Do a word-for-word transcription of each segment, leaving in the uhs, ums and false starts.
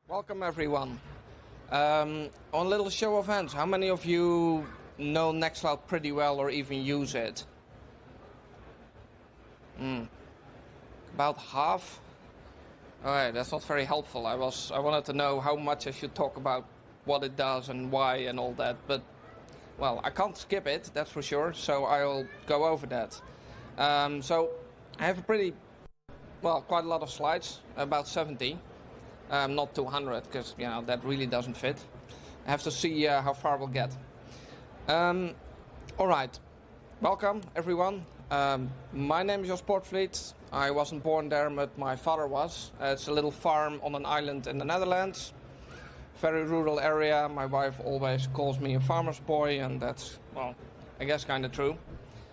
Welcome everyone. Um, on a little show of hands, how many of you know Nextcloud pretty well or even use it? Mm. About half? Alright, that's not very helpful. I was I wanted to know how much I should talk about what it does and why and all that, but well, I can't skip it, that's for sure, so I'll go over that. Um, so I have a pretty, well, quite a lot of slides, about seventy. Um, not two hundred, because you know that really doesn't fit. I have to see uh, how far we'll get. Um, all right, welcome everyone. Um, my name is Jos Poortvliet. I wasn't born there, but my father was. Uh, it's a little farm on an island in the Netherlands. Very rural area. My wife always calls me a farmer's boy, and that's, well, I guess kind of true.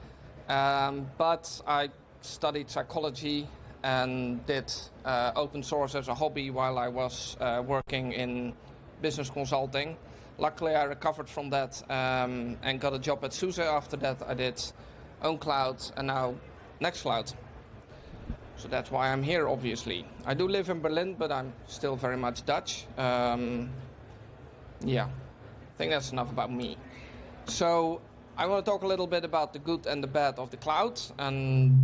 Um, but I studied psychology and did uh, open source as a hobby while I was uh, working in business consulting. Luckily, I recovered from that um, and got a job at SUSE. After that, I did OwnCloud and now Nextcloud. So that's why I'm here, obviously. I do live in Berlin, but I'm still very much Dutch. Um, yeah, I think that's enough about me. So I want to talk a little bit about the good and the bad of the cloud. And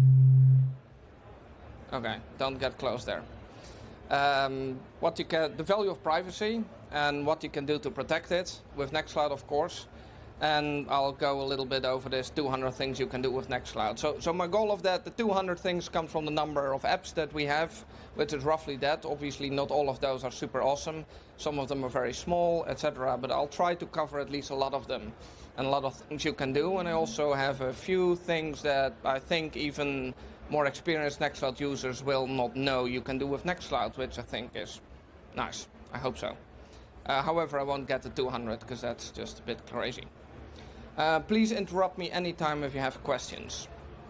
okay, don't get close there. Um, what you can, the value of privacy and what you can do to protect it with Nextcloud, of course. And I'll go a little bit over this two hundred things you can do with Nextcloud. So, so my goal of that, the two hundred things comes from the number of apps that we have, which is roughly that. Obviously, not all of those are super awesome. Some of them are very small, et cetera. But I'll try to cover at least a lot of them and a lot of things you can do. And I also have a few things that I think even more experienced Nextcloud users will not know you can do with Nextcloud, which I think is nice. I hope so. Uh, however, I won't get to two hundred because that's just a bit crazy. Uh, please interrupt me anytime if you have questions.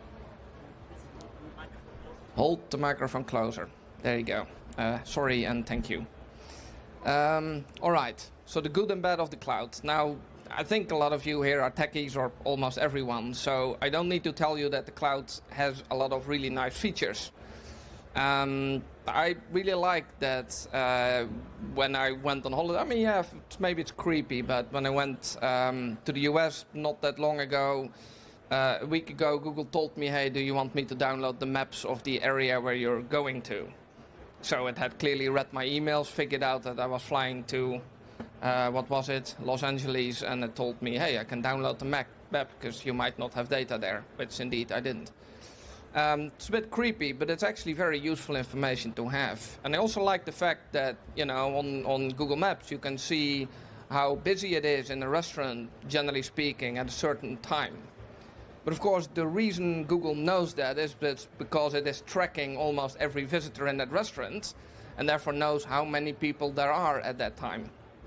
Hold the microphone closer. There you go. Uh, sorry and thank you. Um, all right. So the good and bad of the cloud. Now, I think a lot of you here are techies, or almost everyone, so I don't need to tell you that the cloud has a lot of really nice features. Um, I really like that uh, when I went on holiday. I mean, yeah, maybe it's creepy, but when I went um, to the U S not that long ago, uh, a week ago, Google told me, hey, do you want me to download the maps of the area where you're going to? So it had clearly read my emails, figured out that I was flying to Uh, what was it, Los Angeles, and it told me, hey, I can download the map because you might not have data there, which indeed I didn't. Um, it's a bit creepy, but it's actually very useful information to have. And I also like the fact that, you know, on, on Google Maps you can see how busy it is in a restaurant, generally speaking, at a certain time. But of course, the reason Google knows that is because it is tracking almost every visitor in that restaurant, and therefore knows how many people there are at that time.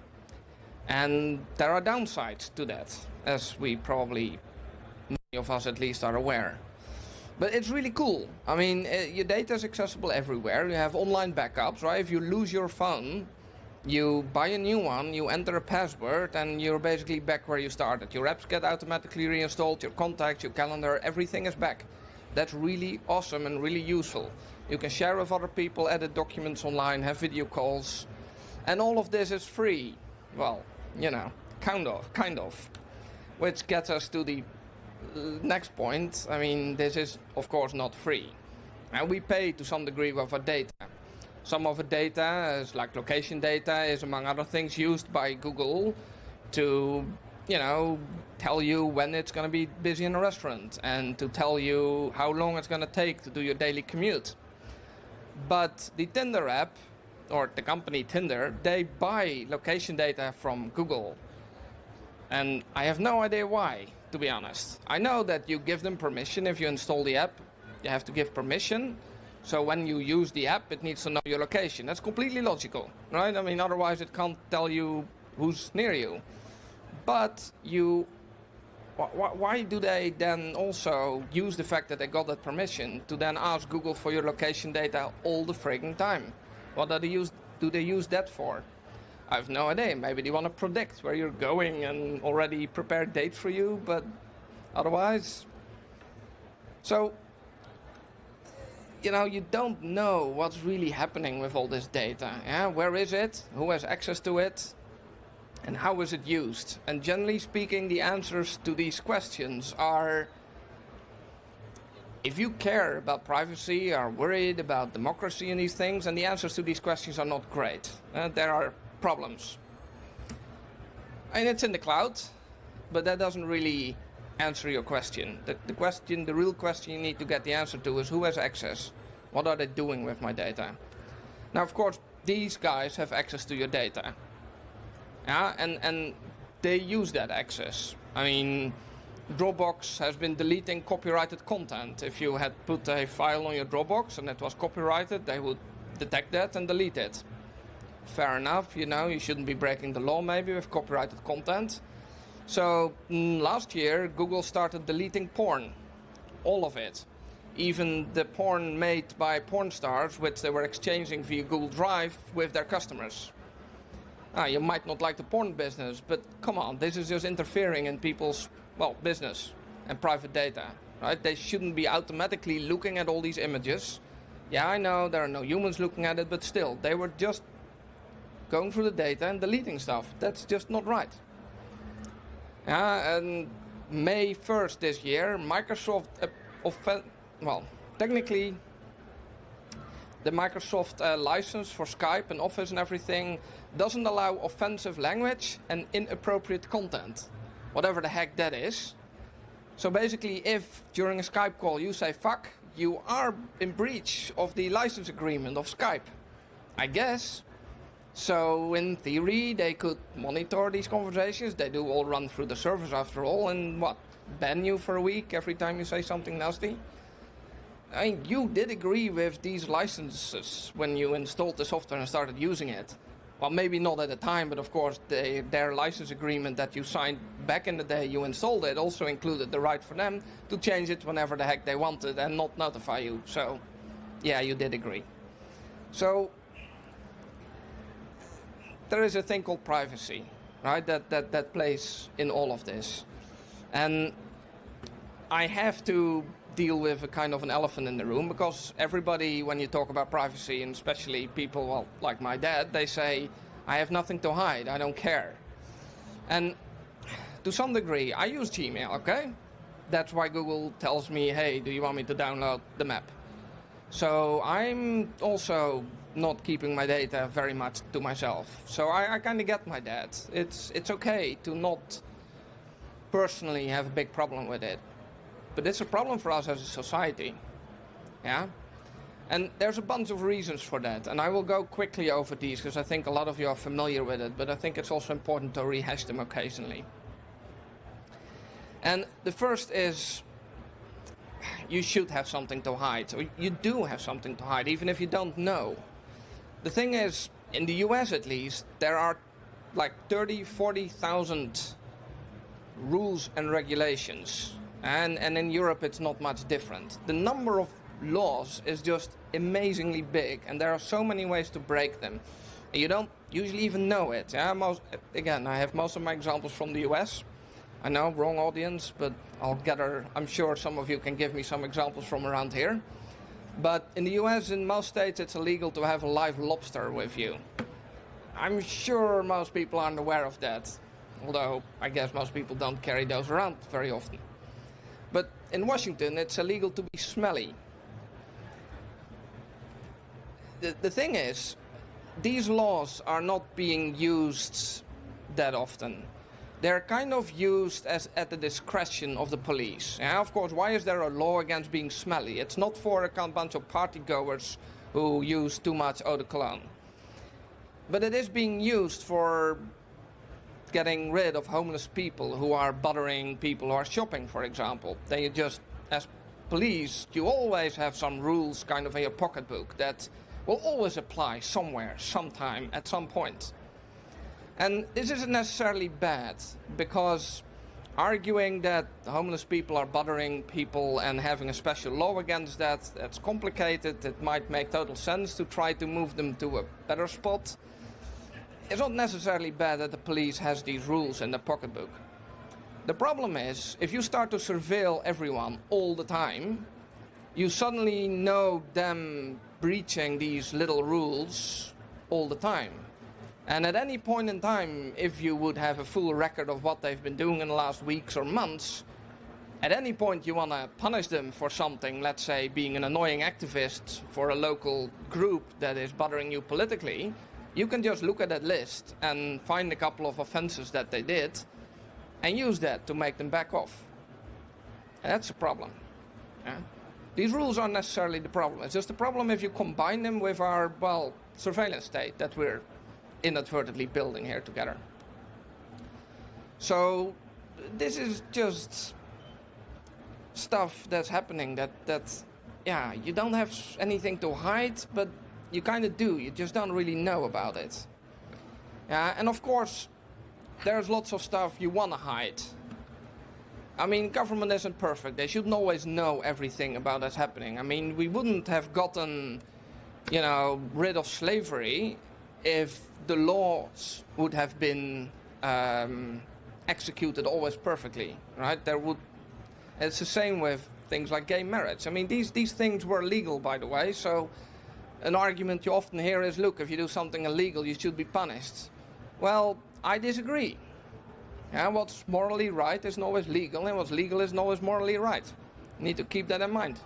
And there are downsides to that, as we probably, many of us at least, are aware. But it's really cool. I mean, uh, your data is accessible everywhere. You have online backups, right? If you lose your phone, you buy a new one, you enter a password, and you're basically back where you started. Your apps get automatically reinstalled, your contacts, your calendar, everything is back. That's really awesome and really useful. You can share with other people, edit documents online, have video calls, and all of this is free. Well, you know, kind of, kind of. Which gets us to the next point. I mean, this is, of course, not free. And we pay to some degree with our data. Some of the data, is like location data, is among other things used by Google to, you know, tell you when it's going to be busy in a restaurant and to tell you how long it's going to take to do your daily commute. But the Tinder app, or the company Tinder, they buy location data from Google. And I have no idea why, to be honest. I know that you give them permission if you install the app. You have to give permission. So when you use the app, it needs to know your location. That's completely logical, right? I mean, otherwise it can't tell you who's near you. But you, wh why do they then also use the fact that they got that permission to then ask Google for your location data all the frigging time? What do they use, do they use that for? I have no idea. Maybe they want to predict where you're going and already prepare dates for you, but otherwise. So you know, you don't know what's really happening with all this data. Yeah? Where is it? Who has access to it? And how is it used? And generally speaking, the answers to these questions are, if you care about privacy, are worried about democracy and these things, and the answers to these questions are not great. Uh, there are problems. And it's in the cloud, but that doesn't really answer your question. The, the question, the real question you need to get the answer to is, who has access? What are they doing with my data? Now, of course, these guys have access to your data. Yeah, and, and they use that access. I mean, Dropbox has been deleting copyrighted content. If you had put a file on your Dropbox and it was copyrighted, they would detect that and delete it. Fair enough, you know, you shouldn't be breaking the law maybe with copyrighted content. So mm, last year, Google started deleting porn. All of it. Even the porn made by porn stars, which they were exchanging via Google Drive with their customers. Ah, you might not like the porn business, but come on, this is just interfering in people's, well, business and private data, right? They shouldn't be automatically looking at all these images. Yeah, I know there are no humans looking at it, but still, they were just going through the data and deleting stuff. That's just not right. Yeah, and May first this year, Microsoft, uh, offen- well, technically, the Microsoft uh, license for Skype and Office and everything doesn't allow offensive language and inappropriate content, whatever the heck that is. So basically, if during a Skype call you say fuck, you are in breach of the license agreement of Skype, I guess. So in theory, they could monitor these conversations. They do all run through the servers after all, and what, ban you for a week every time you say something nasty? I mean, you did agree with these licenses when you installed the software and started using it. Well, maybe not at the time, but of course they, their license agreement that you signed back in the day you installed it also included the right for them to change it whenever the heck they wanted and not notify you. So, yeah, you did agree. So, there is a thing called privacy, right, that, that, that plays in all of this. And I have to deal with a kind of an elephant in the room, because everybody, when you talk about privacy, and especially people, well, like my dad, they say, I have nothing to hide, I don't care. And to some degree, I use Gmail, okay? That's why Google tells me, hey, do you want me to download the map? So I'm also not keeping my data very much to myself. So I, I kind of get my dad. It's, it's okay to not personally have a big problem with it. But it's a problem for us as a society, yeah? And there's a bunch of reasons for that, and I will go quickly over these because I think a lot of you are familiar with it, but I think it's also important to rehash them occasionally. And the first is, you should have something to hide, or you do have something to hide, even if you don't know. The thing is, in the U S at least, there are like thirty, forty thousand rules and regulations. And, and in Europe, it's not much different. The number of laws is just amazingly big, and there are so many ways to break them. And you don't usually even know it. Yeah? Most, again, I have most of my examples from the U S. I know, wrong audience, but I'll gather, I'm sure some of you can give me some examples from around here. But in the U S, in most states, it's illegal to have a live lobster with you. I'm sure most people aren't aware of that, although I guess most people don't carry those around very often. But in Washington, it's illegal to be smelly. The, the thing is, these laws are not being used that often. They're kind of used as at the discretion of the police. And of course, why is there a law against being smelly? It's not for a bunch of partygoers who use too much eau de cologne. But it is being used for getting rid of homeless people who are bothering people who are shopping, for example. Then you just, as police, you always have some rules kind of in your pocketbook that will always apply somewhere, sometime, at some point. And this isn't necessarily bad, because arguing that homeless people are bothering people and having a special law against that, that's complicated. It might make total sense to try to move them to a better spot. It's not necessarily bad that the police has these rules in their pocketbook. The problem is, if you start to surveil everyone all the time, you suddenly know them breaching these little rules all the time. And at any point in time, if you would have a full record of what they've been doing in the last weeks or months, at any point you want to punish them for something, let's say being an annoying activist for a local group that is bothering you politically, you can just look at that list and find a couple of offenses that they did and use that to make them back off. And that's a problem. Yeah? These rules aren't necessarily the problem. It's just a problem if you combine them with our, well, surveillance state that we're inadvertently building here together. So this is just stuff that's happening that, that, yeah, you don't have anything to hide, but you kind of do. You just don't really know about it. Yeah, and of course, there's lots of stuff you want to hide. I mean, government isn't perfect. They shouldn't always know everything about what's happening. I mean, we wouldn't have gotten, you know, rid of slavery if the laws would have been um, executed always perfectly, right? There would. It's the same with things like gay marriage. I mean, these these things were legal, by the way. So, an argument you often hear is, look, if you do something illegal, you should be punished. Well, I disagree. Yeah, what's morally right isn't always legal, and what's legal isn't always morally right. You need to keep that in mind.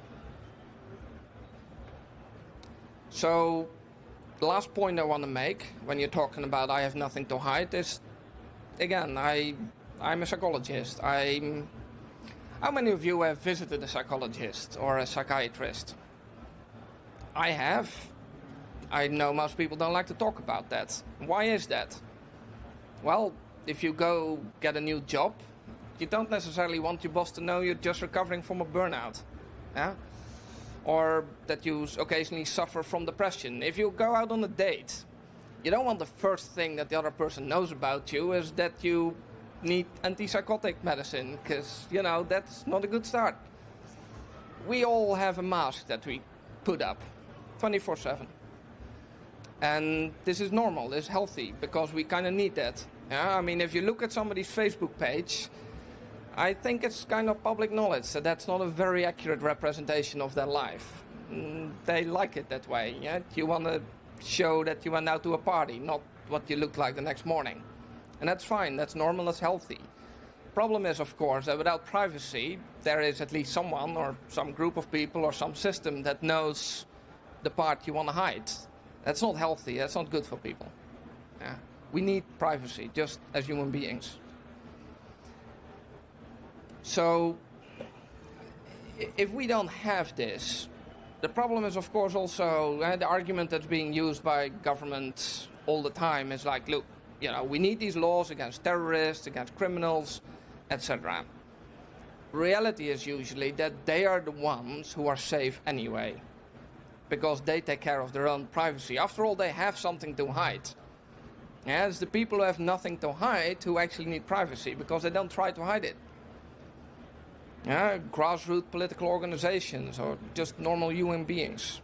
So, the last point I want to make when you're talking about I have nothing to hide is, again, I, I'm a psychologist. I'm, how many of you have visited a psychologist or a psychiatrist? I have. I know most people don't like to talk about that. Why is that? Well, if you go get a new job, you don't necessarily want your boss to know you're just recovering from a burnout. Yeah? Or that you occasionally suffer from depression. If you go out on a date, you don't want the first thing that the other person knows about you is that you need antipsychotic medicine, because, you know, that's not a good start. We all have a mask that we put up twenty-four seven. And this is normal, this is healthy, because we kind of need that. Yeah? I mean, if you look at somebody's Facebook page, I think it's kind of public knowledge that that's not a very accurate representation of their life. Mm, they like it that way. Yeah? You want to show that you went out to a party, not what you look like the next morning. And that's fine, that's normal, that's healthy. Problem is, of course, that without privacy, there is at least someone or some group of people or some system that knows the part you want to hide. That's not healthy, that's not good for people. Yeah? We need privacy, just as human beings. So, if we don't have this, the problem is, of course, also uh, the argument that's being used by governments all the time is like, look, you know, we need these laws against terrorists, against criminals, et cetera. Reality is usually that they are the ones who are safe anyway, because they take care of their own privacy. After all, they have something to hide. Yeah, it's the people who have nothing to hide who actually need privacy, because they don't try to hide it. Yeah, grassroots political organizations or just normal human beings.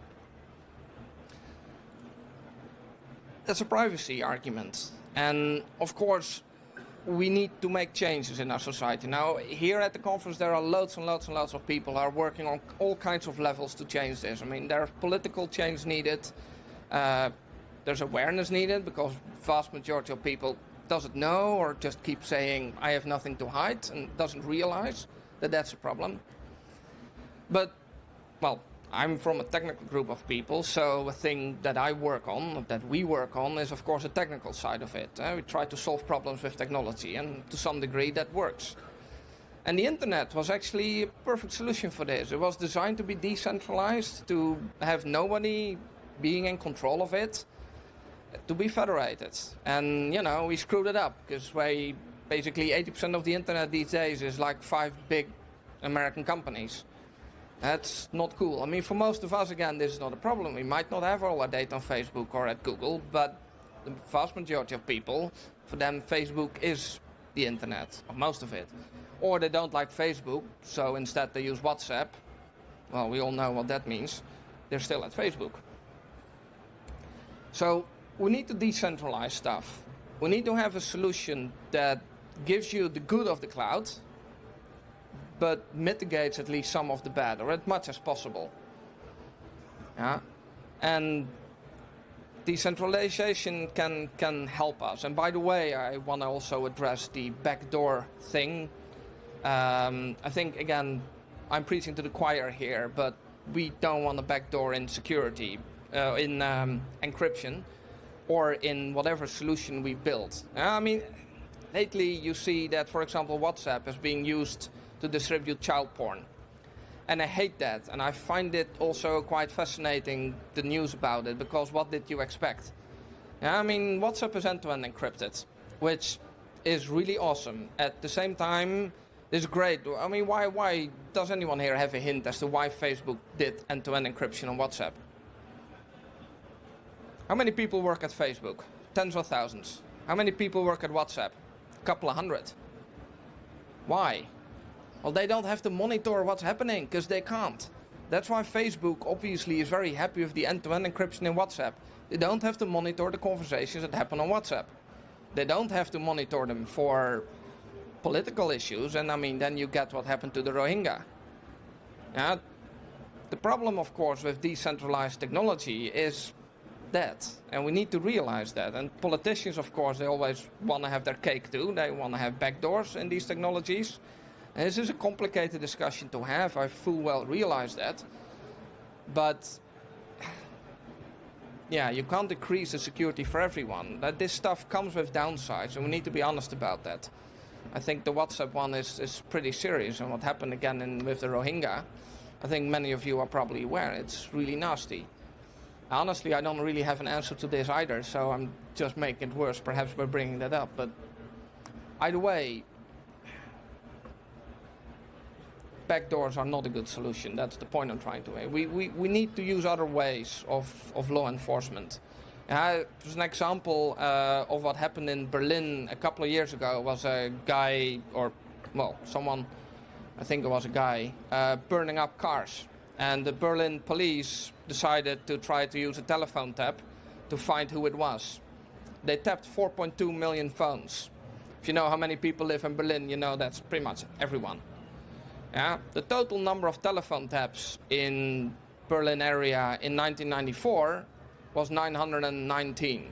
That's a privacy argument. And of course, we need to make changes in our society. Now, here at the conference, there are loads and loads and loads of people who are working on all kinds of levels to change this. I mean, there's political change needed. Uh, there's awareness needed, because vast majority of people doesn't know or just keep saying, I have nothing to hide, and doesn't realize that that's a problem. But, well, I'm from a technical group of people, so a thing that I work on, that we work on, is of course the technical side of it. Uh, we try to solve problems with technology, and to some degree that works. And the internet was actually a perfect solution for this. It was designed to be decentralized, to have nobody being in control of it, to be federated. And, you know, we screwed it up, because we basically eighty percent of the internet these days is like five big American companies. That's not cool. I mean, for most of us, again, this is not a problem. We might not have all our data on Facebook or at Google, but the vast majority of people, for them, Facebook is the internet, or most of it. Or they don't like Facebook, so instead they use WhatsApp. Well, we all know what that means. They're still at Facebook. So we need to decentralize stuff. We need to have a solution that gives you the good of the cloud, but mitigates at least some of the bad, or as much as possible. Yeah? And decentralization can, can help us. And by the way, I want to also address the backdoor thing. Um, I think, again, I'm preaching to the choir here, but we don't want a backdoor in security, uh, in um, encryption, or in whatever solution we build. I mean, lately you see that, for example, WhatsApp is being used to distribute child porn. And I hate that, and I find it also quite fascinating, the news about it, because what did you expect? I mean, WhatsApp is end-to-end encrypted, which is really awesome. At the same time, it's great. I mean, why, why does anyone here have a hint as to why Facebook did end-to-end encryption on WhatsApp? How many people work at Facebook? Tens of thousands. How many people work at WhatsApp? A couple of hundred. Why? Well, they don't have to monitor what's happening, because they can't. That's why Facebook obviously is very happy with the end-to-end encryption in WhatsApp. They don't have to monitor the conversations that happen on WhatsApp. They don't have to monitor them for political issues, and I mean, then you get what happened to the Rohingya. Yeah? The problem, of course, with decentralized technology is that, and we need to realize that. And politicians, of course, they always want to have their cake too. They want to have backdoors in these technologies. And this is a complicated discussion to have. I full well realize that. But yeah, you can't decrease the security for everyone. That this stuff comes with downsides, and we need to be honest about that. I think the WhatsApp one is, is pretty serious, and what happened again in, with the Rohingya, I think many of you are probably aware. It's really nasty. Honestly, I don't really have an answer to this either, so I'm just making it worse, perhaps by bringing that up. But either way, backdoors are not a good solution. That's the point I'm trying to make. We, we, we need to use other ways of, of law enforcement. Uh, as an example uh, of what happened in Berlin a couple of years ago was a guy, or, well, someone, I think it was a guy, uh, burning up cars. And the Berlin police decided to try to use a telephone tap to find who it was. They tapped four point two million phones. If you know how many people live in Berlin, you know that's pretty much everyone. Yeah? The total number of telephone taps in Berlin area in nineteen ninety-four was nine hundred nineteen.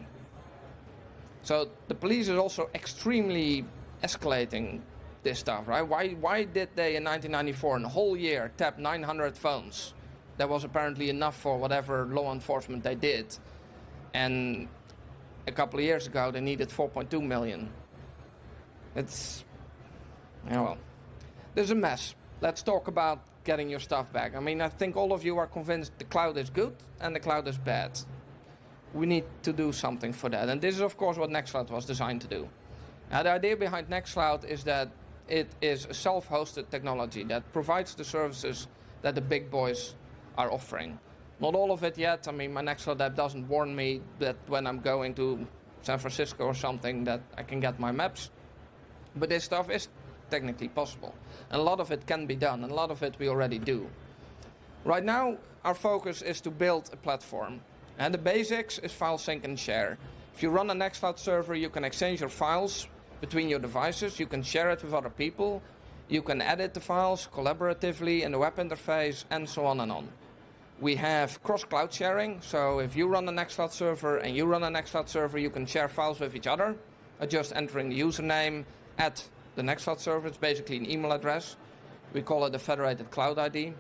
So the police is also extremely escalating this stuff, right? Why, why did they in nineteen ninety-four, in a whole year, tap nine hundred phones? That was apparently enough for whatever law enforcement they did. And a couple of years ago, they needed four point two million. It's, yeah, well, there's a mess. Let's talk about getting your stuff back. I mean, I think all of you are convinced the cloud is good and the cloud is bad. We need to do something for that. And this is, of course, what Nextcloud was designed to do. Now, the idea behind Nextcloud is that it is a self-hosted technology that provides the services that the big boys are offering. Not all of it yet. I mean, my Nextcloud app doesn't warn me that when I'm going to San Francisco or something that I can get my maps. But this stuff is technically possible. And a lot of it can be done, and a lot of it we already do. Right now, our focus is to build a platform. And the basics is file sync and share. If you run a Nextcloud server, you can exchange your files between your devices. You can share it with other people. You can edit the files collaboratively in the web interface, and so on and on. We have cross-cloud sharing, so if you run a Nextcloud server and you run a Nextcloud server, you can share files with each other, uh, just entering the username at the Nextcloud server. It's basically an email address. We call it a federated cloud I D.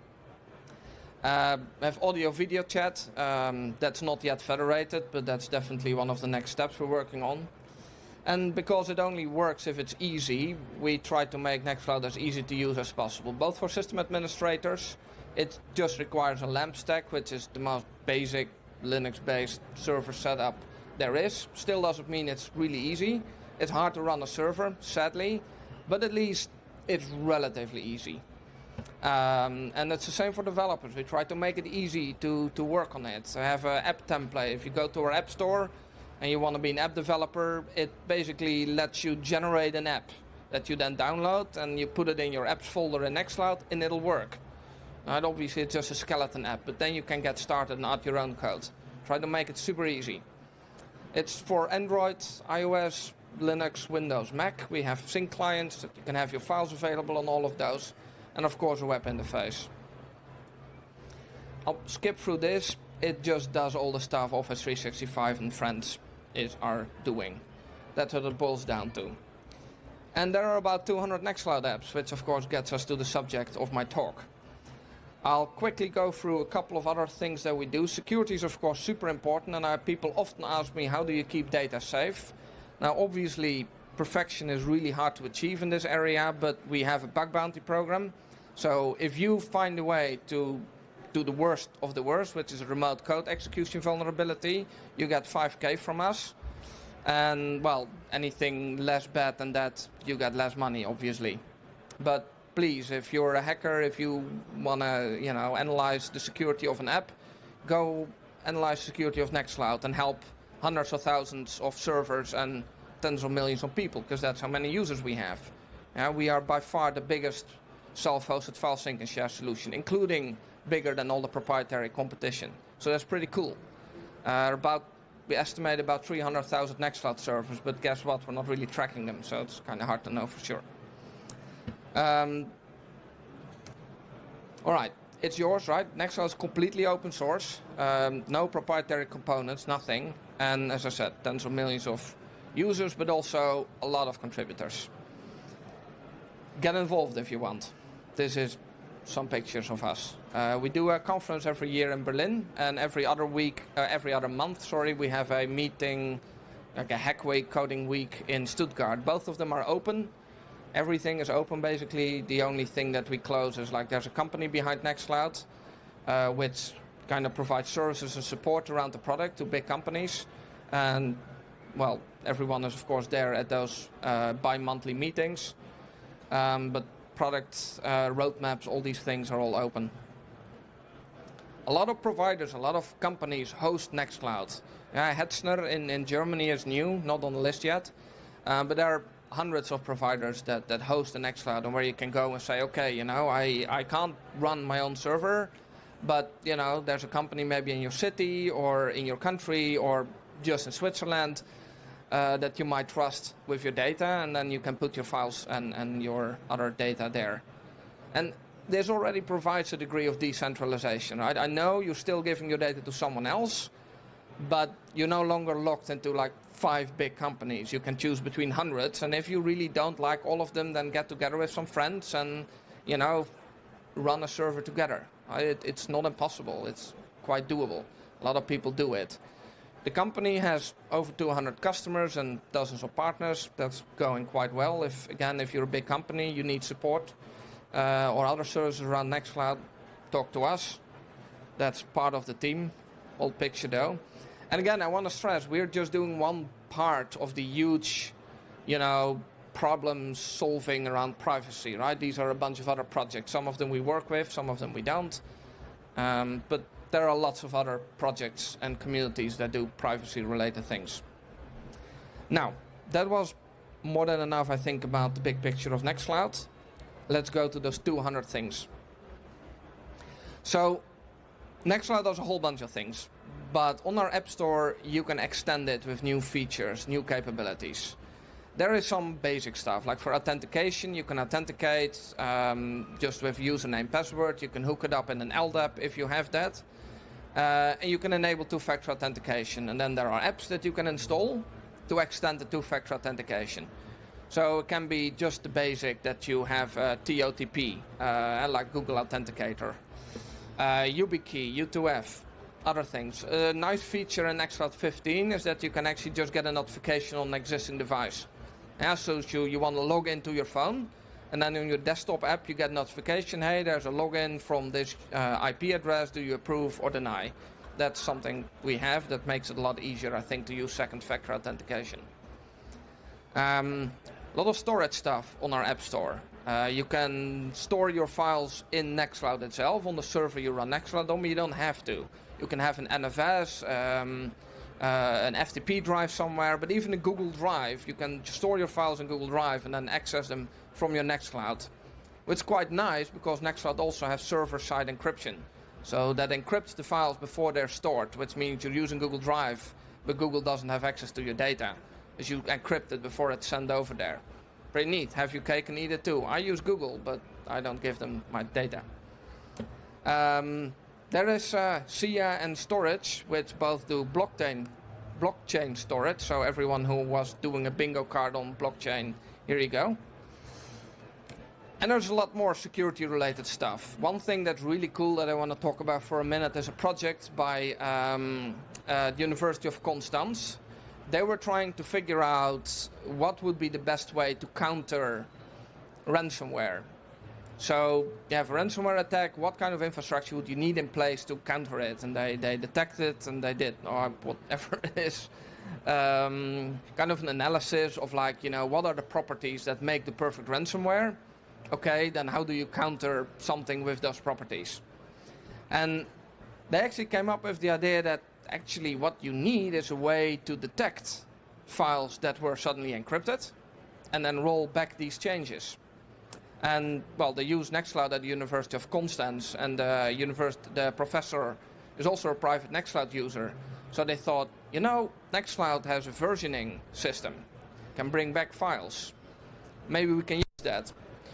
Uh, we have audio-video chat. Um, that's not yet federated, but that's definitely one of the next steps we're working on. And because it only works if it's easy, we try to make Nextcloud as easy to use as possible, both for system administrators. It just requires a LAMP stack, which is the most basic Linux-based server setup there is. Still doesn't mean it's really easy. It's hard to run a server, sadly, but at least it's relatively easy. Um, and it's the same for developers. We try to make it easy to, to work on it. I have an app template. If you go to our app store and you want to be an app developer, it basically lets you generate an app that you then download, and you put it in your apps folder in Nextcloud, and it'll work. Right, obviously it's just a skeleton app, but then you can get started and add your own code. Try to make it super easy. It's for Android, iOS, Linux, Windows, Mac. We have sync clients that you can have your files available on all of those. And of course a web interface. I'll skip through this. It just does all the stuff Office three sixty-five and friends is, are doing. That's what it boils down to. And there are about two hundred Nextcloud apps, which of course gets us to the subject of my talk. I'll quickly go through a couple of other things that we do. Security is of course super important, and I, people often ask me, how do you keep data safe? Now obviously perfection is really hard to achieve in this area, but we have a bug bounty program. So if you find a way to do the worst of the worst, which is a remote code execution vulnerability, you get five K from us. And well, anything less bad than that, you get less money obviously. But please, if you're a hacker, if you want to, you know, analyze the security of an app, go analyze security of Nextcloud and help hundreds of thousands of servers and tens of millions of people, because that's how many users we have. Yeah, we are by far the biggest self-hosted file sync and share solution, including bigger than all the proprietary competition. So that's pretty cool. Uh, about we estimate about three hundred thousand Nextcloud servers, but guess what? We're not really tracking them, so it's kind of hard to know for sure. Um, all right, it's yours, right? Nextcloud is completely open source, um, no proprietary components, nothing. And as I said, tens of millions of users, but also a lot of contributors. Get involved if you want. This is some pictures of us. Uh, we do a conference every year in Berlin, and every other week, uh, every other month, sorry, we have a meeting, like a Hack Week, Coding Week in Stuttgart. Both of them are open. Everything is open basically. The only thing that we close is like there's a company behind Nextcloud, uh, which kind of provides services and support around the product to big companies. And well, everyone is of course there at those uh, bi-monthly meetings. Um, but product uh, roadmaps, all these things are all open. A lot of providers, a lot of companies host Nextcloud. Yeah, Hetzner in, in Germany is new, not on the list yet, uh, but there are hundreds of providers that, that host the Nextcloud, and where you can go and say, okay, you know, I, I can't run my own server, but, you know, there's a company maybe in your city or in your country or just in Switzerland uh, that you might trust with your data, and then you can put your files and, and your other data there. And this already provides a degree of decentralization, right? I know you're still giving your data to someone else, but you're no longer locked into like five big companies. You can choose between hundreds, and if you really don't like all of them, then get together with some friends and, you know, run a server together. It, it's not impossible. It's quite doable. A lot of people do it. The company has over two hundred customers and dozens of partners. That's going quite well. If again, if you're a big company, you need support uh, or other services around Nextcloud, talk to us. That's part of the team. Old picture though. And again, I want to stress, we're just doing one part of the huge, you know, problem solving around privacy, right? These are a bunch of other projects. Some of them we work with, some of them we don't. Um, but there are lots of other projects and communities that do privacy-related things. Now, that was more than enough, I think, about the big picture of Nextcloud. Let's go to those two hundred things. So, Nextcloud does a whole bunch of things, but on our App Store, you can extend it with new features, new capabilities. There is some basic stuff, like for authentication, you can authenticate um, just with username, password. You can hook it up in an L D A P if you have that. Uh, and you can enable two-factor authentication. And then there are apps that you can install to extend the two-factor authentication. So it can be just the basic that you have uh, T O T P, uh, like Google Authenticator, uh, YubiKey, U two F, other things. A nice feature in Nextcloud fifteen is that you can actually just get a notification on an existing device. Yeah, so you, you want to log into your phone, and then in your desktop app you get notification, hey, there's a login from this uh, I P address, do you approve or deny? That's something we have that makes it a lot easier, I think, to use second factor authentication. Um, a lot of storage stuff on our App Store. Uh, you can store your files in Nextcloud itself, on the server you run Nextcloud on, but you don't have to. You can have an N F S, um, Uh, an F T P drive somewhere, but even a Google Drive, you can store your files in Google Drive and then access them from your Nextcloud. Which is quite nice because Nextcloud also has server-side encryption. So that encrypts the files before they're stored, which means you're using Google Drive, but Google doesn't have access to your data. as you encrypt it before it's sent over there. Pretty neat. Have your cake and eat it too. I use Google, but I don't give them my data. Um, there is uh, S I A and storage, which both do blockchain, blockchain storage. So everyone who was doing a bingo card on blockchain, here you go. And there's a lot more security-related stuff. One thing that's really cool that I want to talk about for a minute is a project by um, uh, the University of Constance. They were trying to figure out what would be the best way to counter ransomware. So you have a ransomware attack, what kind of infrastructure would you need in place to counter it? And they, they detected and they did, or whatever it is, um, kind of an analysis of like, you know, what are the properties that make the perfect ransomware? Okay, then how do you counter something with those properties? And they actually came up with the idea that actually what you need is a way to detect files that were suddenly encrypted and then roll back these changes. And well, they use Nextcloud at the University of Constance, and the, university, the professor is also a private Nextcloud user. So they thought, you know, Nextcloud has a versioning system, can bring back files. Maybe we can use that.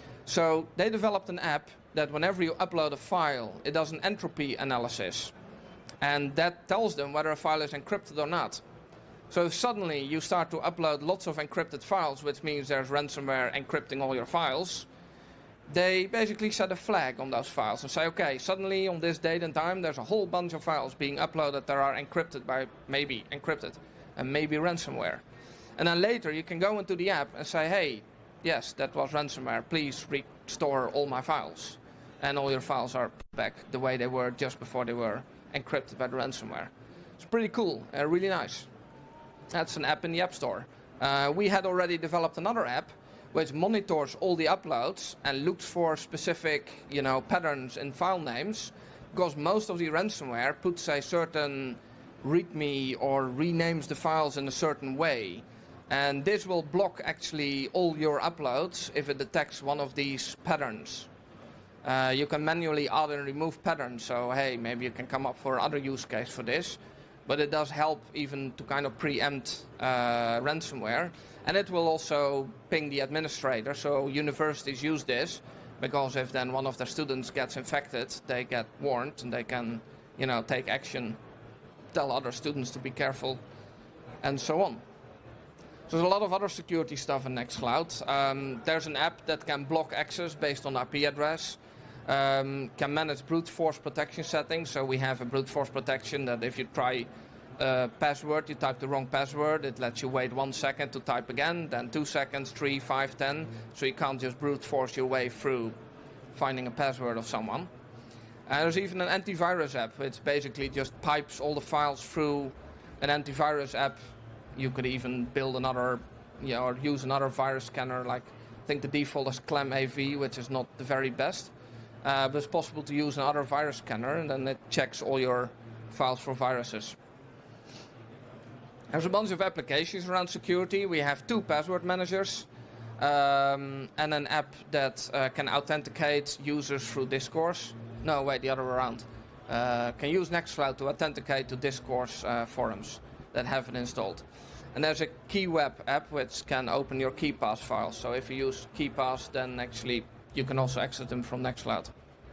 So they developed an app that whenever you upload a file, it does an entropy analysis. And that tells them whether a file is encrypted or not. So if suddenly you start to upload lots of encrypted files, which means there's ransomware encrypting all your files, they basically set a flag on those files and say, okay, suddenly on this date and time, there's a whole bunch of files being uploaded that are encrypted by, maybe encrypted, and maybe ransomware. And then later you can go into the app and say, hey, yes, that was ransomware. Please restore all my files. And all your files are back the way they were just before they were encrypted by the ransomware. It's pretty cool, uh, really nice. That's an app in the App Store. Uh, we had already developed another app which monitors all the uploads and looks for specific, you know, patterns in file names, because most of the ransomware puts a certain README or renames the files in a certain way. And this will block actually all your uploads if it detects one of these patterns. Uh, you can manually add and remove patterns, so hey, maybe you can come up for another use case for this. But it does help even to kind of preempt uh, ransomware. And it will also ping the administrator, so universities use this, because if then one of their students gets infected, they get warned and they can, you know, take action, tell other students to be careful, and so on. So there's a lot of other security stuff in Nextcloud. Um, there's an app that can block access based on I P address, um, can manage brute force protection settings. So we have a brute force protection that if you try a password, you type the wrong password, it lets you wait one second to type again, then two seconds, three, five, ten. So you can't just brute force your way through finding a password of someone. And there's even an antivirus app, which basically just pipes all the files through an antivirus app. You could even build another, you know, or use another virus scanner. Like I think the default is ClamAV, which is not the very best, uh, but it's possible to use another virus scanner, and then it checks all your files for viruses. There's a bunch of applications around security. We have two password managers um, and an app that uh, can authenticate users through Discourse. No, wait, the other way around. Uh, can use Nextcloud to authenticate to Discourse uh, forums that have it installed. And there's a KeyWeb app which can open your KeePass files. So if you use KeePass, then actually you can also access them from Nextcloud.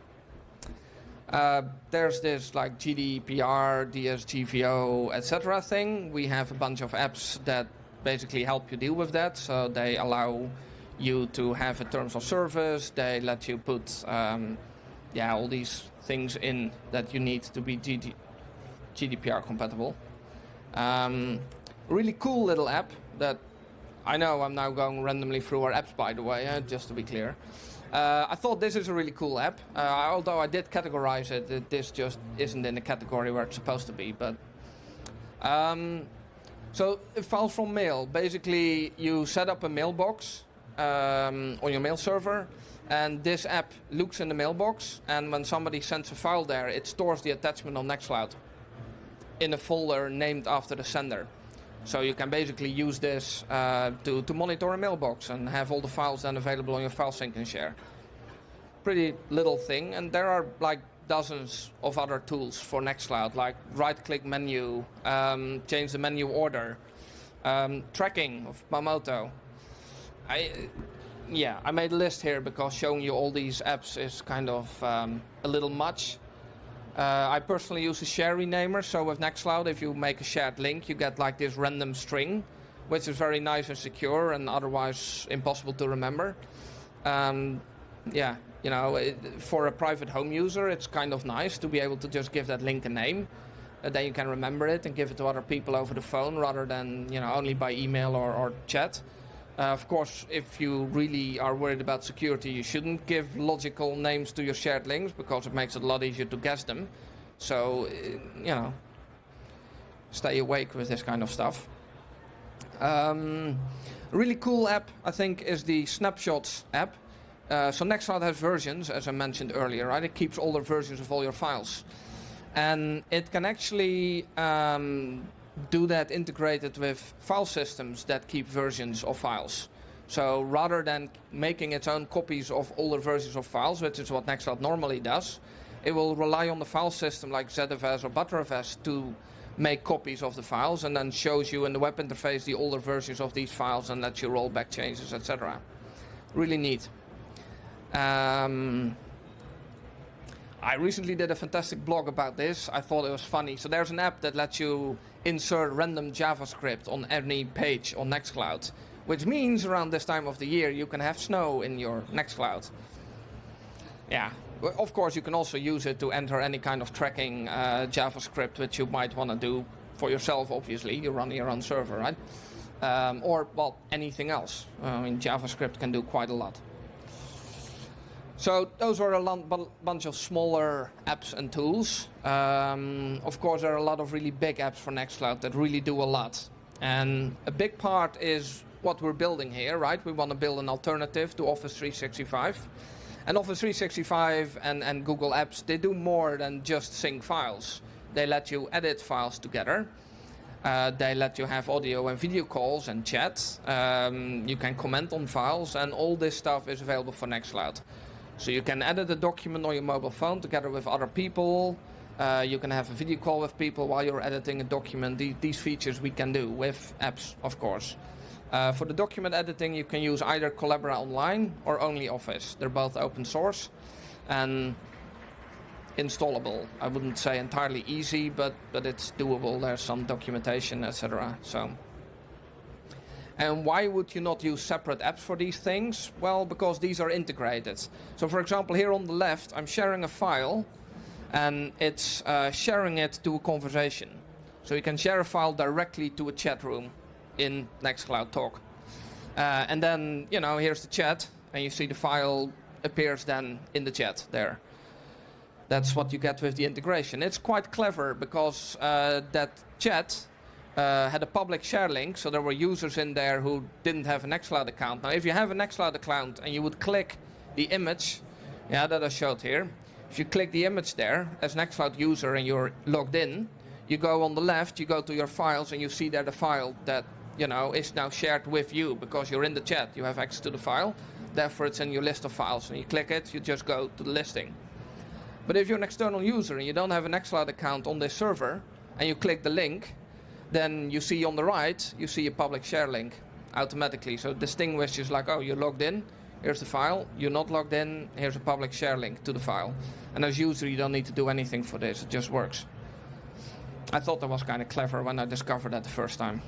Uh, there's this like G D P R, D S G V O, et cetera thing. We have a bunch of apps that basically help you deal with that. So they allow you to have a terms of service. They let you put um, yeah, all these things in that you need to be G D P R compatible. Um, really cool little app that I know I'm now going randomly through our apps, by the way, uh, just to be clear. Uh, I thought this is a really cool app. Uh, although I did categorize it, it, this just isn't in the category where it's supposed to be. But um, so it files from mail. Basically, you set up a mailbox um, on your mail server, and this app looks in the mailbox. And when somebody sends a file there, it stores the attachment on Nextcloud in a folder named after the sender. So you can basically use this uh, to, to monitor a mailbox and have all the files then available on your file sync and share. Pretty little thing, and there are like dozens of other tools for Nextcloud, like right-click menu, um, change the menu order, Um, tracking of Mamoto. I, yeah, I made a list here because showing you all these apps is kind of um, a little much. Uh, I personally use a share renamer, so with Nextcloud, if you make a shared link, you get like this random string, which is very nice and secure and otherwise impossible to remember. Um, yeah, you know, it, for a private home user, it's kind of nice to be able to just give that link a name. Uh, then you can remember it and give it to other people over the phone rather than, you know, only by email or, or chat. Uh, of course, if you really are worried about security, you shouldn't give logical names to your shared links because it makes it a lot easier to guess them. So, uh, you know, stay awake with this kind of stuff. Um, a really cool app, I think, is the Snapshots app. Uh, so Nextcloud has versions, as I mentioned earlier, right? It keeps all the versions of all your files. And it can actually um, do that integrated with file systems that keep versions of files. So rather than making its own copies of older versions of files, which is what Nextcloud normally does, it will rely on the file system like Z F S or Btrfs to make copies of the files and then shows you in the web interface the older versions of these files and lets you roll back changes, et cetera. Really neat. Um, I recently did a fantastic blog about this. I thought it was funny. So there's an app that lets you insert random JavaScript on any page on Nextcloud, which means around this time of the year you can have snow in your Nextcloud. Yeah, of course you can also use it to enter any kind of tracking uh, JavaScript which you might want to do for yourself, obviously. You run your own server, right? Um, or, well, anything else. I mean, JavaScript can do quite a lot. So those are a bunch of smaller apps and tools. Um, of course, there are a lot of really big apps for Nextcloud that really do a lot. And a big part is what we're building here, right? We want to build an alternative to Office three sixty-five. And Office three sixty-five and, and Google Apps, they do more than just sync files. They let you edit files together. Uh, they let you have audio and video calls and chat. Um, you can comment on files, and all this stuff is available for Nextcloud. So you can edit a document on your mobile phone together with other people. Uh, you can have a video call with people while you're editing a document. The, these features we can do with apps, of course. Uh, for the document editing, you can use either Collabora Online or only Office. They're both open source and installable. I wouldn't say entirely easy, but, but it's doable. There's some documentation, et cetera. So. And why would you not use separate apps for these things? Well, because these are integrated. So for example, here on the left, I'm sharing a file, and it's uh, sharing it to a conversation. So you can share a file directly to a chat room in Nextcloud Talk. Uh, and then, you know, here's the chat, and you see the file appears then in the chat there. That's what you get with the integration. It's quite clever because uh, that chat Uh, had a public share link, so there were users in there who didn't have a Nextcloud account. Now, if you have a Nextcloud account and you would click the image, yeah, that I showed here, if you click the image there as Nextcloud user and you're logged in, you go on the left, you go to your files, and you see there the file that, you know, is now shared with you because you're in the chat. You have access to the file, therefore it's in your list of files. And you click it, you just go to the listing. But if you're an external user and you don't have a Nextcloud account on this server, and you click the link, then you see on the right, you see a public share link automatically. So it distinguishes like, oh, you're logged in, here's the file. You're not logged in, here's a public share link to the file. And as user, you don't need to do anything for this, it just works. I thought that was kind of clever when I discovered that the first time.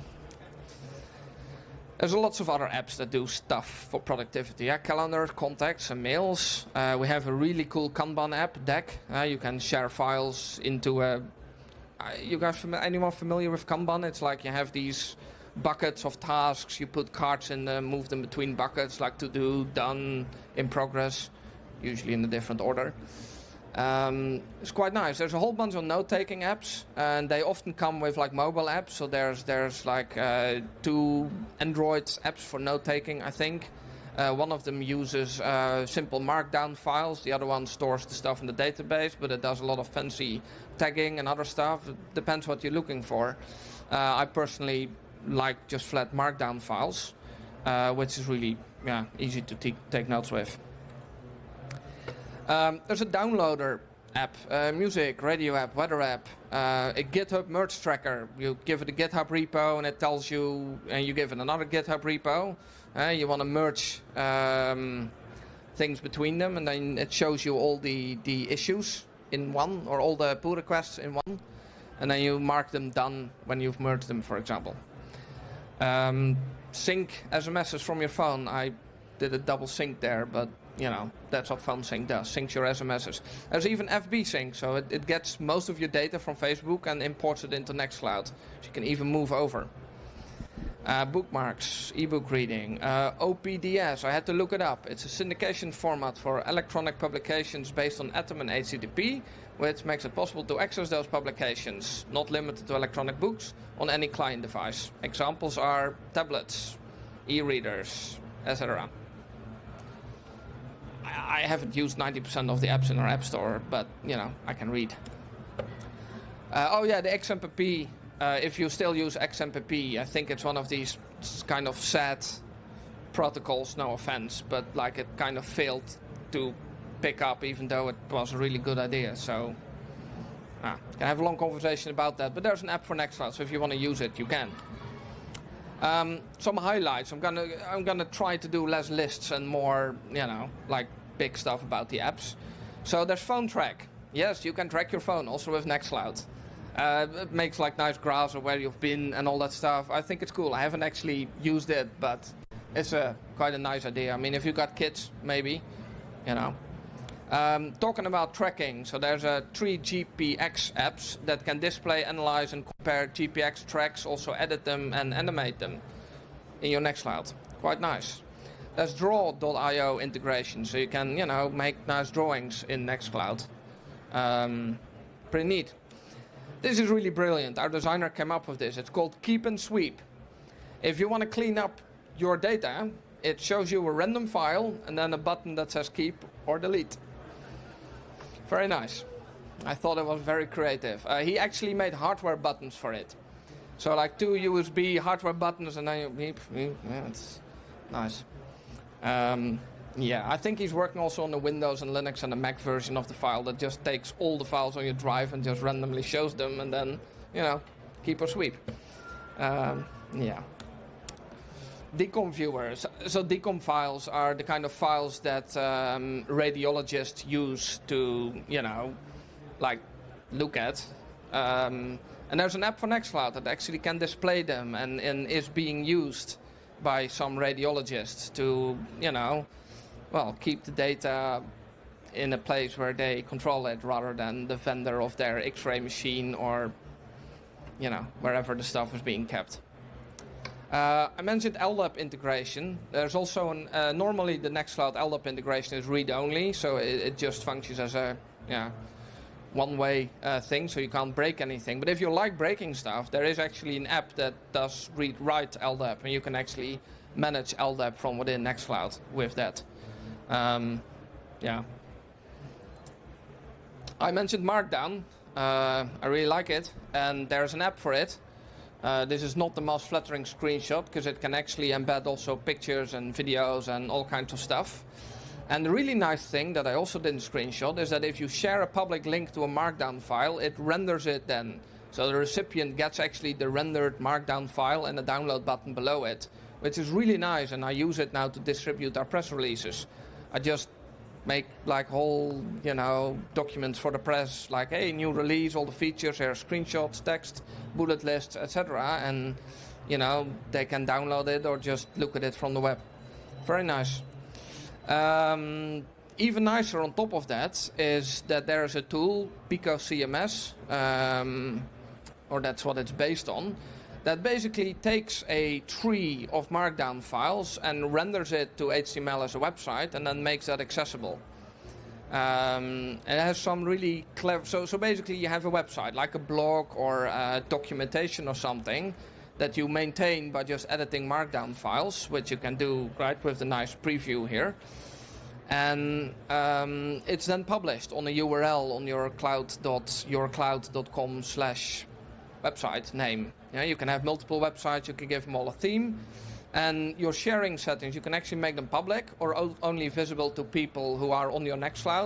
There's lots of other apps that do stuff for productivity. Yeah? Calendar, contacts, and mails. Uh, we have a really cool Kanban app, Deck. Uh, you can share files into a You guys, fam anyone familiar with Kanban? It's like you have these buckets of tasks, you put cards in them, move them between buckets, like to do, done, in progress, usually in a different order. Um, it's quite nice. There's a whole bunch of note-taking apps, and they often come with like mobile apps. So there's there's like uh, two Android apps for note-taking, I think. Uh, one of them uses uh, simple markdown files. The other one stores the stuff in the database, but it does a lot of fancy tagging and other stuff. It depends what you're looking for. Uh, I personally like just flat markdown files, uh, which is really yeah, easy to take notes with. Um, there's a downloader app, uh, music, radio app, weather app, uh, a GitHub merge tracker. You give it a GitHub repo and it tells you, and you give it another GitHub repo. Uh, you want to merge um, things between them, and then it shows you all the, the issues in one, or all the pull requests in one, and then you mark them done when you've merged them, for example. Um, sync S M Ses from your phone. I did a double sync there, but you know, that's what PhoneSync does, syncs your S M Ses. There's even F B Sync, so it, it gets most of your data from Facebook and imports it into Nextcloud. So you can even move over. Uh, bookmarks, ebook reading, uh, O P D S, I had to look it up. It's a syndication format for electronic publications based on Atom and H T T P, which makes it possible to access those publications, not limited to electronic books, on any client device. Examples are tablets, e-readers, et cetera. I haven't used ninety percent of the apps in our app store, but, you know, I can read. Uh, oh yeah, the X M P P, uh, if you still use X M P P, I think it's one of these kind of sad protocols, no offense, but like it kind of failed to pick up, even though it was a really good idea, so... Ah, can have a long conversation about that, but there's an app for Nextcloud, so if you want to use it, you can. Um, some highlights. I'm gonna I'm gonna try to do less lists and more, you know, like big stuff about the apps. So there's Phone Track. Yes, you can track your phone also with Nextcloud. Uh, it makes like nice graphs of where you've been and all that stuff. I think it's cool. I haven't actually used it, but it's a quite a nice idea. I mean, if you've got kids, maybe, you know. Um, talking about tracking, so there's a three G P X apps that can display, analyze, and compare G P X tracks, also edit them and animate them in your Nextcloud. Quite nice. There's draw dot i o integration, so you can, you know, make nice drawings in Nextcloud. Um, pretty neat. This is really brilliant. Our designer came up with this. It's called Keep and Sweep. If you want to clean up your data, it shows you a random file and then a button that says keep or delete. Very nice. I thought it was very creative. Uh, he actually made hardware buttons for it. So like two U S B hardware buttons and then you beep, beep. Yeah, it's nice. Um, yeah, I think he's working also on the Windows and Linux and the Mac version of the file that just takes all the files on your drive and just randomly shows them and then, you know, keep or sweep. Um, yeah. D COM viewers. So D COM files are the kind of files that um, radiologists use to, you know, like look at. Um, and there's an app for Nextcloud that actually can display them and, and is being used by some radiologists to, you know, well, keep the data in a place where they control it rather than the vendor of their X-ray machine or, you know, wherever the stuff is being kept. Uh, I mentioned L D A P integration. There's also an, uh, normally the Nextcloud L D A P integration is read-only, so it, it just functions as a yeah, one-way uh, thing, so you can't break anything. But if you like breaking stuff, there is actually an app that does read-write L D A P, and you can actually manage L D A P from within Nextcloud with that. Um, yeah. I mentioned Markdown. Uh, I really like it, and there's an app for it. Uh, this is not the most flattering screenshot because it can actually embed also pictures and videos and all kinds of stuff. And the really nice thing that I also didn't screenshot is that if you share a public link to a Markdown file, it renders it then. So the recipient gets actually the rendered Markdown file and a download button below it, which is really nice, and I use it now to distribute our press releases. I just make like whole, you know, documents for the press, like, hey, new release, all the features, here are screenshots, text, bullet lists, et cetera. And, you know, they can download it or just look at it from the web. Very nice. Um, even nicer on top of that is that there is a tool, Pico C M S, um, or that's what it's based on, that basically takes a tree of Markdown files and renders it to H T M L as a website and then makes that accessible. Um, and it has some really clever, so, so basically you have a website, like a blog or a documentation or something that you maintain by just editing Markdown files, which you can do right with the nice preview here. And um, it's then published on a U R L on your cloud dot your cloud dot com slash website name. Yeah, you can have multiple websites, you can give them all a theme, and your sharing settings, you can actually make them public or o only visible to people who are on your Nextcloud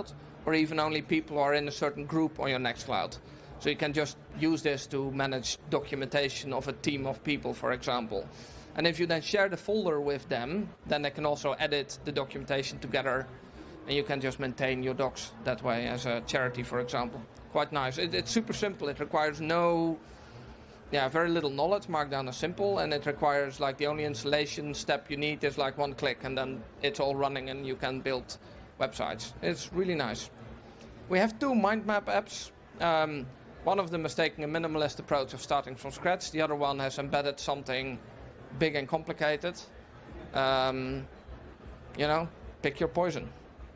or even only people who are in a certain group on your Nextcloud. So you can just use this to manage documentation of a team of people, for example. And if you then share the folder with them, then they can also edit the documentation together, and you can just maintain your docs that way as a charity, for example. Quite nice. It, it's super simple. It requires no, yeah, very little knowledge. Markdown is simple, and it requires like the only installation step you need is like one click, and then it's all running, and you can build websites. It's really nice. We have two mind map apps. Um, one of them is taking a minimalist approach of starting from scratch. The other one has embedded something big and complicated. Um, you know, pick your poison.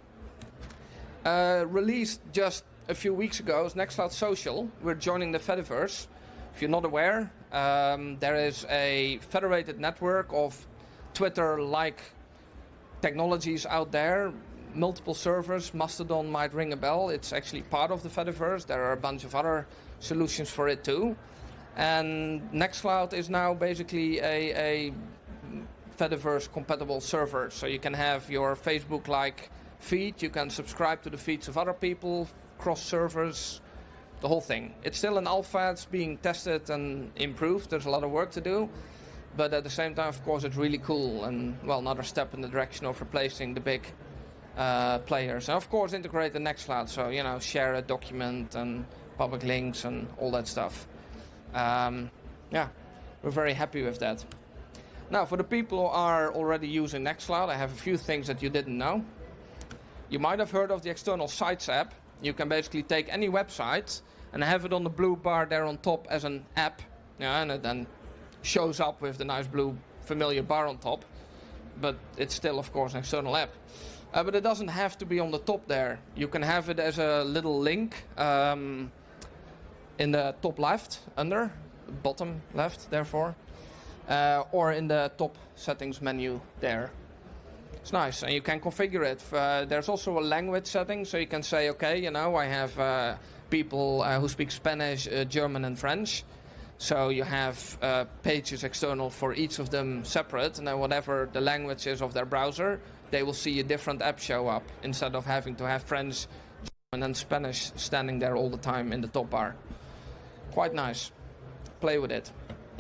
Uh, released just a few weeks ago is Nextcloud Social. We're joining the Fediverse. If you're not aware, um, there is a federated network of Twitter-like technologies out there. Multiple servers. Mastodon might ring a bell. It's actually part of the Fediverse. There are a bunch of other solutions for it too. And Nextcloud is now basically a, a Fediverse compatible server. So you can have your Facebook-like feed, you can subscribe to the feeds of other people, cross servers, the whole thing. It's still in alpha, it's being tested and improved. There's a lot of work to do. But at the same time, of course, it's really cool and, well, another step in the direction of replacing the big uh, players. And of course, integrate the Nextcloud. So, you know, share a document and public links and all that stuff. Um, yeah, we're very happy with that. Now, for the people who are already using Nextcloud, I have a few things that you didn't know. You might have heard of the external sites app. You can basically take any website and have it on the blue bar there on top as an app. Yeah, and it then shows up with the nice blue familiar bar on top. But it's still, of course, an external app. Uh, but it doesn't have to be on the top there. You can have it as a little link um, in the top left, under, bottom left, therefore, uh, or in the top settings menu there. It's nice, and you can configure it. Uh, there's also a language setting, so you can say, okay, you know, I have uh, people uh, who speak Spanish, uh, German, and French. So you have uh, pages external for each of them separate, and then whatever the language is of their browser, they will see a different app show up, instead of having to have French, German, and Spanish standing there all the time in the top bar. Quite nice. Play with it.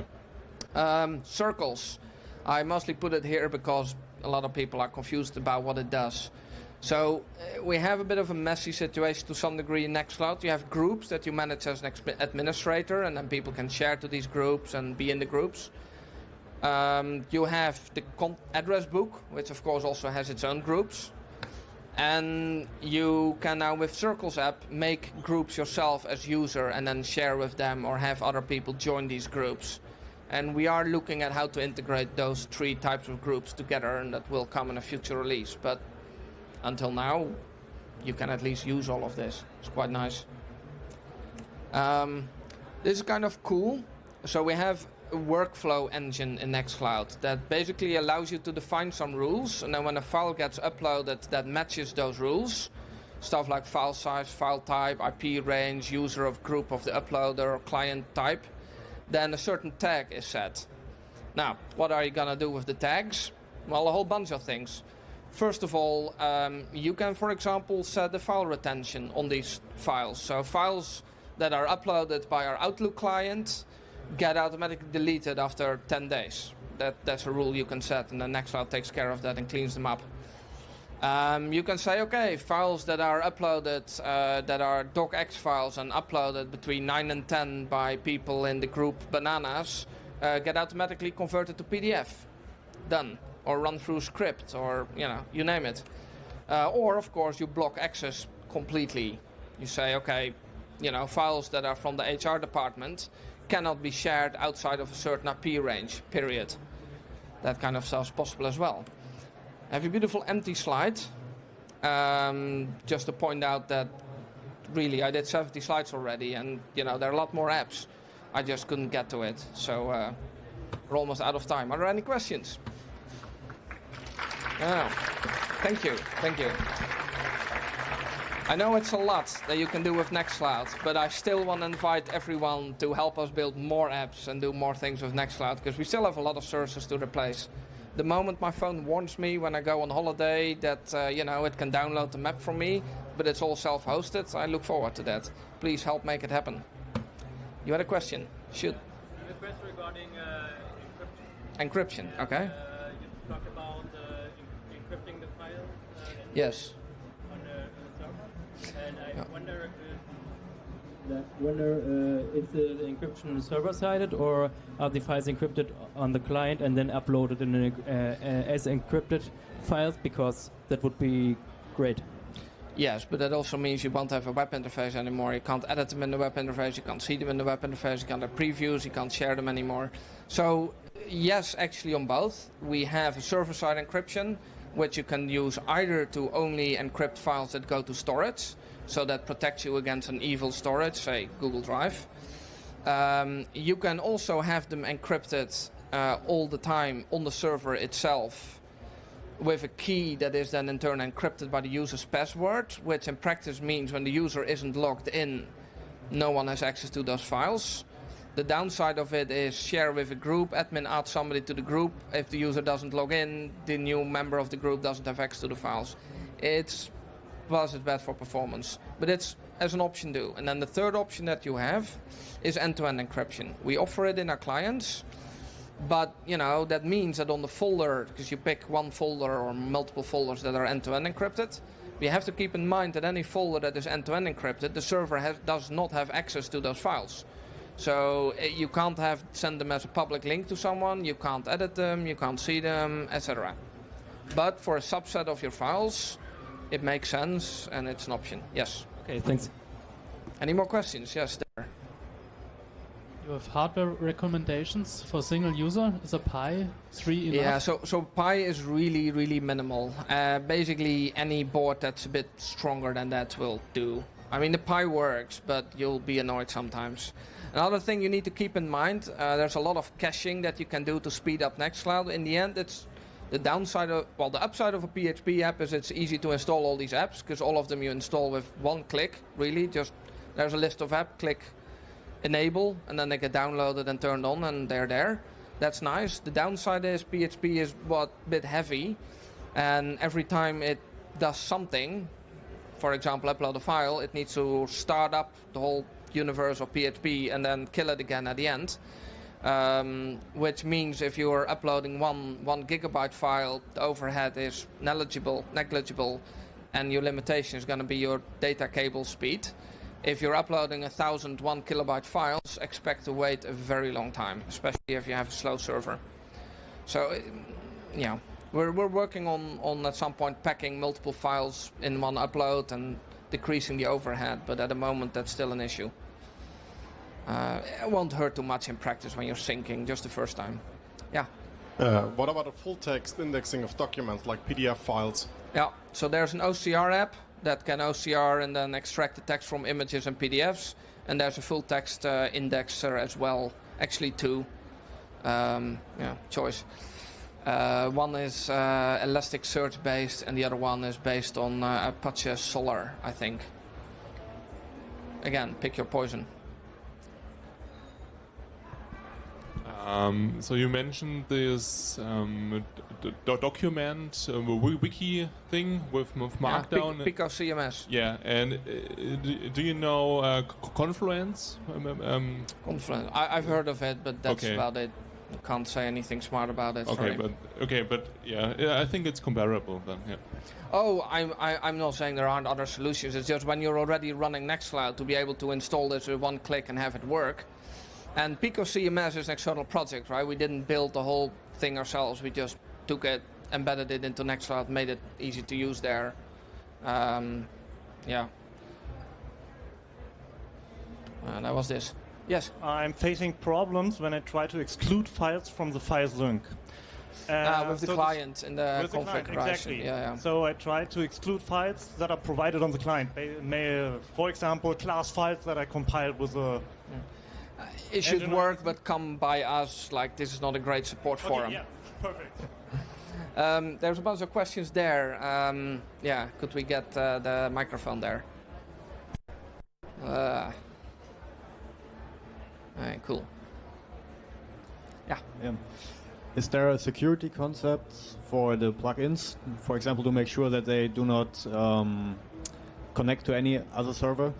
Um, circles. I mostly put it here because a lot of people are confused about what it does. So uh, we have a bit of a messy situation to some degree in Nextcloud. You have groups that you manage as an administrator, and then people can share to these groups and be in the groups. Um, you have the con address book, which of course also has its own groups. And you can now, with Circles app, make groups yourself as user and then share with them or have other people join these groups. And we are looking at how to integrate those three types of groups together, and that will come in a future release. But until now, you can at least use all of this. It's quite nice. Um, this is kind of cool. So we have a workflow engine in Nextcloud that basically allows you to define some rules, and then when a file gets uploaded that matches those rules, stuff like file size, file type, I P range, user of group of the uploader, client type, then a certain tag is set. Now, what are you gonna do with the tags? Well, a whole bunch of things. First of all, um, you can, for example, set the file retention on these files. So files that are uploaded by our Outlook client get automatically deleted after ten days. That, that's a rule you can set, and then Nextcloud takes care of that and cleans them up. Um, you can say, okay, files that are uploaded, uh, that are docx files and uploaded between nine and ten by people in the group Bananas, uh, get automatically converted to P D F. Done. Or run through script, or, you know, you name it. Uh, or, of course, you block access completely. You say, okay, you know, files that are from the H R department cannot be shared outside of a certain I P range, period. That kind of stuff is possible as well. I have a beautiful empty slide, um, just to point out that really I did seventy slides already, and you know there are a lot more apps. I just couldn't get to it, so uh, we're almost out of time. Are there any questions? Oh, thank you, thank you. I know it's a lot that you can do with Nextcloud, but I still want to invite everyone to help us build more apps and do more things with Nextcloud, because we still have a lot of services to replace. The moment my phone warns me when I go on holiday that uh, you know it can download the map from me, but it's all self-hosted, I look forward to that. Please help make it happen. You had a question? Shoot. A question regarding uh, encryption. Encryption, And, okay. Uh, you talked about uh, en- encrypting the file. Uh, Yes. On the, on the server, and I Yeah. wonder if that wonder uh, is the encryption server-sided, or are the files encrypted on the client and then uploaded in an, uh, uh, as encrypted files? Because that would be great. Yes, but that also means you won't have a web interface anymore. You can't edit them in the web interface, you can't see them in the web interface, you can't have previews, you can't share them anymore. So yes, actually on both. We have a server-side encryption, which you can use either to only encrypt files that go to storage, so that protects you against an evil storage, say Google Drive. Um, you can also have them encrypted uh, all the time on the server itself, with a key that is then in turn encrypted by the user's password, which in practice means when the user isn't logged in, no one has access to those files. The downside of it is share with a group, admin adds somebody to the group. If the user doesn't log in, the new member of the group doesn't have access to the files. It's, plus it's bad for performance, but it's as an option too. And then the third option that you have is end-to-end encryption. We offer it in our clients. But, you know, that means that on the folder, because you pick one folder or multiple folders that are end-to-end encrypted, we have to keep in mind that any folder that is end-to-end encrypted, the server has, does not have access to those files. So uh, you can't have send them as a public link to someone, you can't edit them, you can't see them, et cetera. But for a subset of your files, it makes sense and it's an option. Yes. Okay, thanks. Any more questions? Yes, there. You have hardware recommendations for single user? Is a Pi three enough? Yeah, so so Pi is really, really minimal. Uh, basically, any board that's a bit stronger than that will do. I mean, the Pi works, but you'll be annoyed sometimes. Another thing you need to keep in mind, uh, there's a lot of caching that you can do to speed up Nextcloud. In the end, it's the downside of, well, the upside of a P H P app is it's easy to install all these apps, because all of them you install with one click, really. Just, there's a list of apps, click enable, and then they get downloaded and turned on, and they're there. That's nice. The downside is P H P is what bit heavy, and every time it does something, for example, upload a file, it needs to start up the whole universe of P H P and then kill it again at the end. Um, which means if you are uploading one one gigabyte file, the overhead is negligible, negligible, and your limitation is going to be your data cable speed. If you're uploading a thousand one kilobyte files, expect to wait a very long time, especially if you have a slow server. So, yeah, we're we're working on on at some point packing multiple files in one upload and decreasing the overhead, but at the moment that's still an issue. Uh, it won't hurt too much in practice when you're syncing just the first time. Yeah. Uh, what about a full text indexing of documents like P D F files? Yeah. So there's an O C R app that can O C R and then extract the text from images and P D Fs. And there's a full text uh, indexer as well. Actually two. Um, yeah, choice. Uh, one is uh, Elasticsearch based and the other one is based on uh, Apache Solr, I think. Again, pick your poison. Um, so you mentioned this um, d- d- document uh, wiki thing with, with Markdown. Yeah, Pico C M S. Yeah, and uh, do, do you know uh, C- Confluence? Um, um, Confluence. I, I've heard of it, but that's Okay. about it. I can't say anything smart about it. okay, sorry. but okay, but yeah, yeah, I think it's comparable then. Yeah. Oh, I'm I, I'm not saying there aren't other solutions. It's just when you're already running Nextcloud, to be able to install this with one click and have it work. And Pico C M S is an external project, right? We didn't build the whole thing ourselves. We just took it, embedded it into Nextcloud, made it easy to use there. Um, yeah. And that was this. Yes. I'm facing problems when I try to exclude files from the files link. Uh, Uh, with the so client in the with the client, configuration. exactly. Yeah, yeah. So I try to exclude files that are provided on the client. May, may, uh, for example, class files that I compiled with a... It should Engine work, but come by us. Like, this is not a great support Okay, forum. yeah, perfect. Um, there's a bunch of questions there. Um, yeah, could we get uh, the microphone there? Uh, Alright, cool. Yeah. Yeah. Is there a security concept for the plugins, for example, to make sure that they do not um, connect to any other server?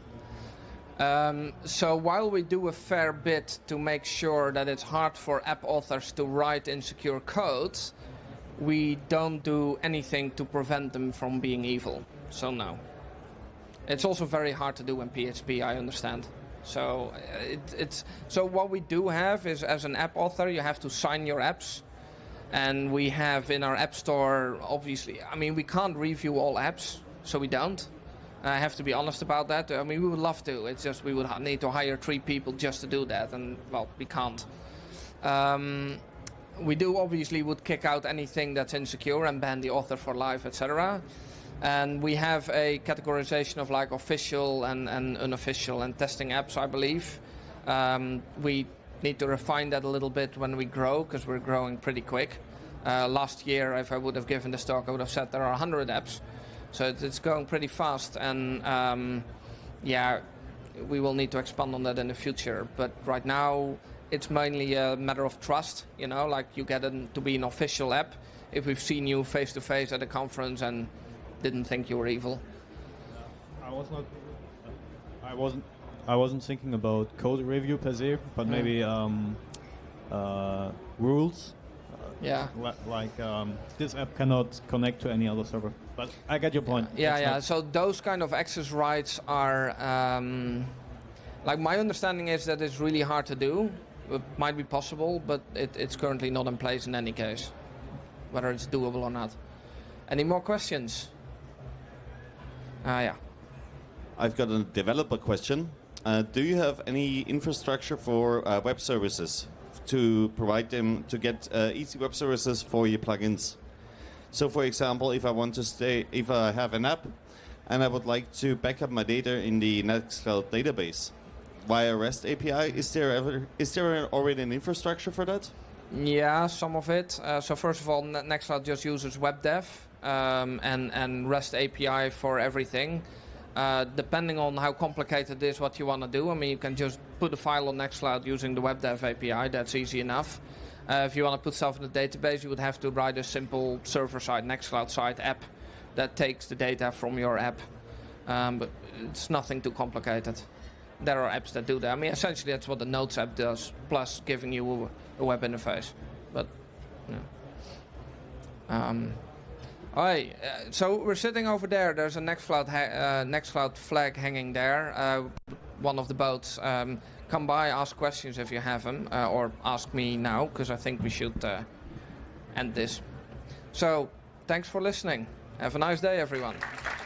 Um, so while we do a fair bit to make sure that it's hard for app authors to write insecure code, we don't do anything to prevent them from being evil. So no. It's also very hard to do in P H P, I understand. So it, it's so what we do have is, as an app author, you have to sign your apps, and we have in our app store, obviously, I mean, we can't review all apps, so we don't. I have to be honest about that. I mean, we would love to. It's just we would ha- need to hire three people just to do that, and well, we can't. Um, we do obviously would kick out anything that's insecure and ban the author for life, et cetera. And we have a categorization of like official and, and unofficial and testing apps, I believe. Um, we need to refine that a little bit when we grow, because we're growing pretty quick. Uh, last year, if I would have given this talk, I would have said there are one hundred apps. So it's, it's going pretty fast. And um, yeah, we will need to expand on that in the future. But right now, it's mainly a matter of trust. You know, like you get it to be an official app if we've seen you face to face at a conference and didn't think you were evil. I was not. I wasn't. I wasn't thinking about code review per se, but Mm. maybe um, uh, rules. Yeah. Li- like um, this app cannot connect to any other server. But I get your point. Yeah, It's yeah. not- So those kind of access rights are, um, like my understanding is that it's really hard to do. It might be possible, but it, it's currently not in place in any case, whether it's doable or not. Any more questions? Ah, yeah. I've got a developer question. Uh, do you have any infrastructure for uh, web services to provide them to get uh, easy web services for your plugins? So, for example, if I want to stay, if I have an app and I would like to back up my data in the Nextcloud database via REST A P I, is there ever is there already an infrastructure for that? Yeah, some of it. Uh, so first of all, Ne- Nextcloud just uses WebDev um, and, and REST A P I for everything. Uh, depending on how complicated it is, what you want to do. I mean, you can just put a file on Nextcloud using the WebDev A P I. That's easy enough. Uh, if you want to put stuff in the database, you would have to write a simple server-side, Nextcloud-side app that takes the data from your app. Um, but it's nothing too complicated. There are apps that do that. I mean, essentially, that's what the Notes app does, plus giving you a, a web interface. But, yeah. Um, Alright, uh, so we're sitting over there. There's a Nextcloud, ha- uh, Nextcloud flag hanging there. Uh, one of the boats. Um, come by, ask questions if you have them, uh, or ask me now, because I think we should uh, end this. So, thanks for listening. Have a nice day, everyone.